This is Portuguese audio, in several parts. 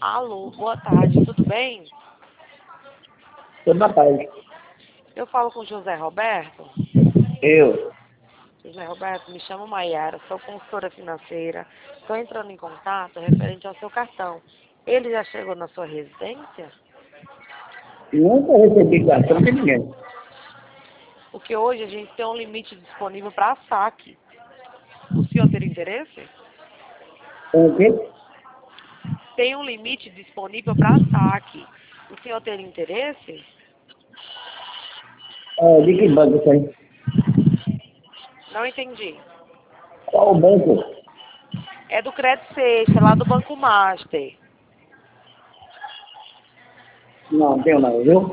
Alô, boa tarde, tudo bem? Tudo na paz. Eu falo com o José Roberto. Eu. José Roberto, me chamo Maiara, sou consultora financeira. Estou entrando em contato referente ao seu cartão. Ele já chegou na sua residência? Nunca recebi cartão de ninguém. Porque hoje a gente tem um limite disponível para saque. O senhor teria interesse? O quê? Tem um limite disponível para saque. O senhor teria interesse? De que banco isso aí? Não entendi. Qual o banco? É do Crédito Sexta, lá do Banco Master. Não tenho não, viu?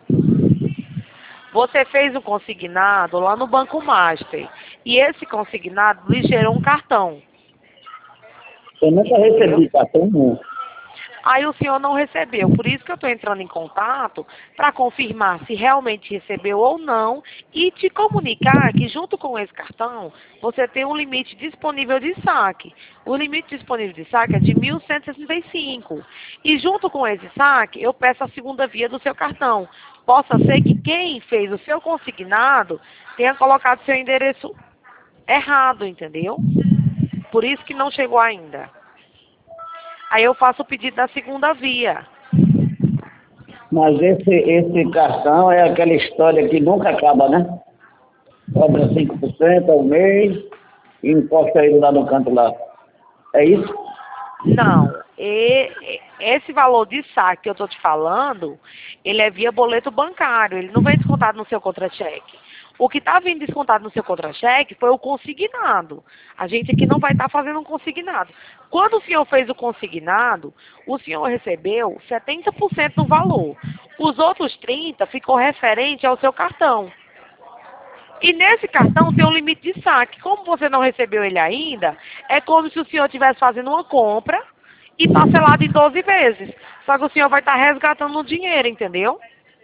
Você fez o consignado lá no Banco Master. E esse consignado lhe gerou um cartão. Eu nunca recebi cartão nenhum. Aí o senhor não recebeu. Por isso que eu estou entrando em contato para confirmar se realmente recebeu ou não e te comunicar que junto com esse cartão você tem um limite disponível de saque. O limite disponível de saque é de 1.165. E junto com esse saque eu peço a segunda via do seu cartão. Possa ser que quem fez o seu consignado tenha colocado seu endereço errado, entendeu? Por isso que não chegou ainda. Aí eu faço o pedido da segunda via. Mas esse cartão é aquela história que nunca acaba, né? Cobra 5% ao mês e encosta ele lá no canto lá. É isso? Não. Esse valor de saque que eu estou te falando, ele é via boleto bancário. Ele não vem descontado no seu contra-cheque. O que está vindo descontado no seu contra-cheque foi o consignado. A gente aqui não vai estar fazendo um consignado. Quando o senhor fez o consignado, o senhor recebeu 70% do valor. Os outros 30% ficou referente ao seu cartão. E nesse cartão tem um limite de saque. Como você não recebeu ele ainda, é como se o senhor estivesse fazendo uma compra e parcelado em 12 vezes. Só que o senhor vai estar resgatando o dinheiro, entendeu?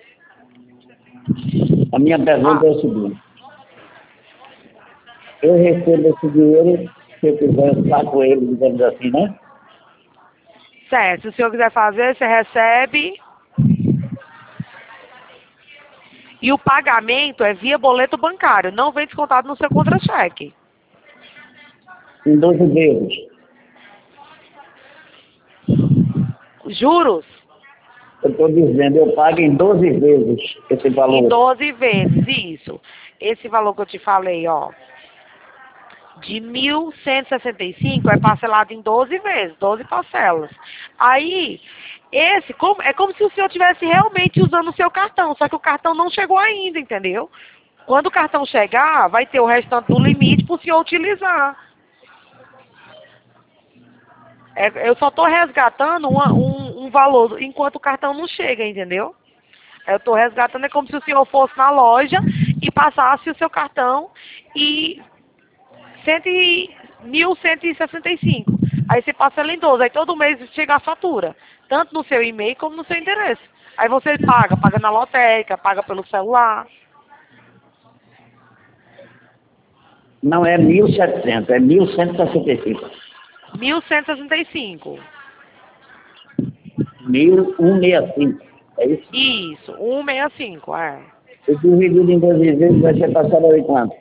A minha pergunta é o seguinte. Eu recebo esse dinheiro, se eu quiser estar com ele, digamos assim, né? Certo. Se o senhor quiser fazer, você recebe. E o pagamento é via boleto bancário. Não vem descontado no seu contra-cheque. Em 12 vezes. Juros? Eu estou dizendo, eu pago em 12 vezes esse valor. Em 12 vezes, isso. Esse valor que eu te falei, ó. De 1.165 é parcelado em 12 vezes, 12 parcelas. Aí, é como se o senhor estivesse realmente usando o seu cartão, só que o cartão não chegou ainda, entendeu? Quando o cartão chegar, vai ter o restante do limite para o senhor utilizar. Eu só estou resgatando um valor enquanto o cartão não chega, entendeu? Eu estou resgatando, é como se o senhor fosse na loja e passasse o seu cartão e 1.165. Aí você passa ela em 12. Aí todo mês chega a fatura. Tanto no seu e-mail como no seu endereço. Aí você paga na lotérica, paga pelo celular. Não é 1.700, é 1.165. 1.165. 1.165. É isso? Isso, 165, é. E dividido em 12 vezes vai ser passado de quanto?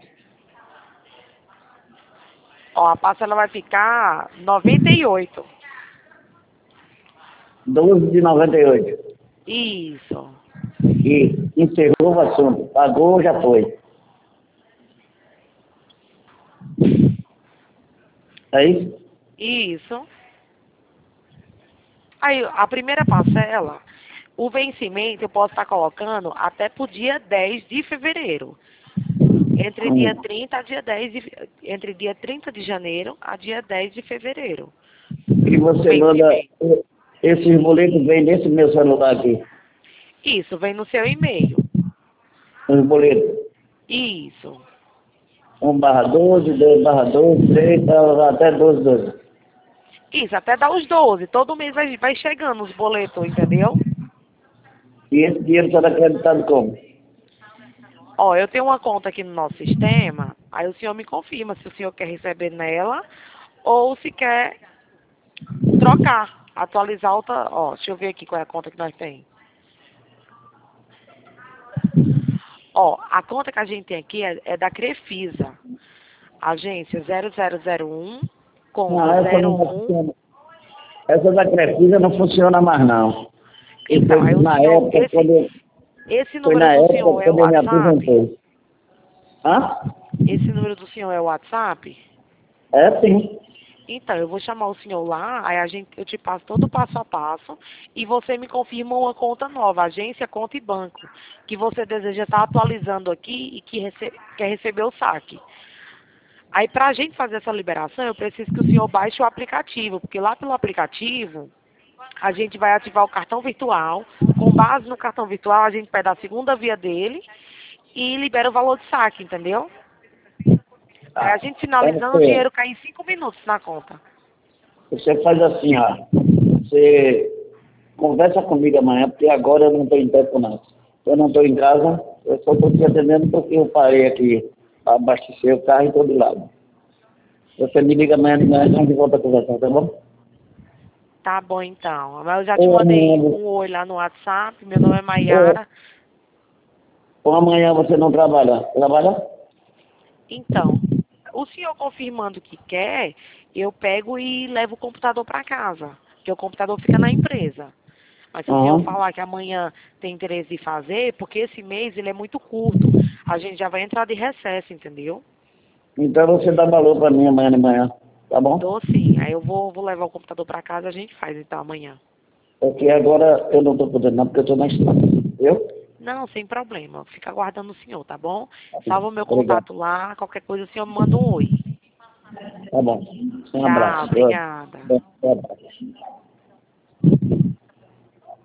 Ó, a parcela vai ficar 98. 12 de 98. Isso. E encerrou o assunto. Pagou, já foi. É isso? Isso. Aí, a primeira parcela, o vencimento eu posso estar colocando até pro dia 10 de fevereiro. Entre dia 30 a dia 10 entre dia 30 de janeiro a dia 10 de fevereiro. E você manda... Esses boletos vêm nesse meu celular aqui. Isso, vem no seu e-mail. Os boletos. Isso. 1/12, 2/12, 3, até 12. Isso, até dar os 12. Todo mês vai chegando os boletos, entendeu? E esse dinheiro será acreditado como? Ó, eu tenho uma conta aqui no nosso sistema, aí o senhor me confirma se o senhor quer receber nela ou se quer trocar. atualizar outra... Ó, deixa eu ver aqui qual é a conta que nós tem. Ó, a conta que a gente tem aqui é da Crefisa. Agência 0001, conta Não, essa não 01. funciona. Essa da Crefisa não funciona mais, não. E Então, foi aí o na senhor, época, quando, esse foi número na do época senhor é o quando eu me WhatsApp? aposentei. Hã? Esse número do senhor é o WhatsApp? É sim. Então, eu vou chamar o senhor lá, aí eu te passo todo o passo a passo e você me confirma uma conta nova, agência, conta e banco, que você deseja estar atualizando aqui e que quer receber o saque. Aí, para a gente fazer essa liberação, eu preciso que o senhor baixe o aplicativo, porque lá pelo aplicativo, a gente vai ativar o cartão virtual. Com base no cartão virtual, a gente pede a segunda via dele e libera o valor de saque, entendeu? Aí a Tá. gente Então, finalizando, o dinheiro cai em 5 minutos na conta. você faz assim, ó. Você conversa comigo amanhã, porque agora eu não tenho tempo, não. Eu não estou em casa, eu só estou te atendendo porque eu parei aqui para abastecer o carro em todo lado. Você me liga amanhã de manhã e a gente volta a conversar, tá bom? Tá bom, então. Mas eu já te Ou mandei amanhã, um oi lá no WhatsApp. Meu nome é ou, Maiara. ou amanhã você não trabalha. Trabalha? Então, o senhor confirmando que quer, eu pego e levo o computador para casa. Porque o computador fica na empresa. Mas se o senhor Aham. falar que amanhã tem interesse de fazer, porque esse mês ele é muito curto, a gente já vai entrar de recesso, entendeu? Então você dá valor para mim amanhã de manhã, tá bom? Dou sim. Aí eu vou levar o computador para casa, a gente faz então amanhã. Porque agora eu não estou podendo não, porque eu estou na estrada. Viu? Não, sem problema. Fica aguardando o senhor, tá bom? Salva o meu Obrigado. contato lá. Qualquer coisa o senhor me manda um oi. Tá bom. Um Tchau, abraço. Boa obrigada. boa tarde.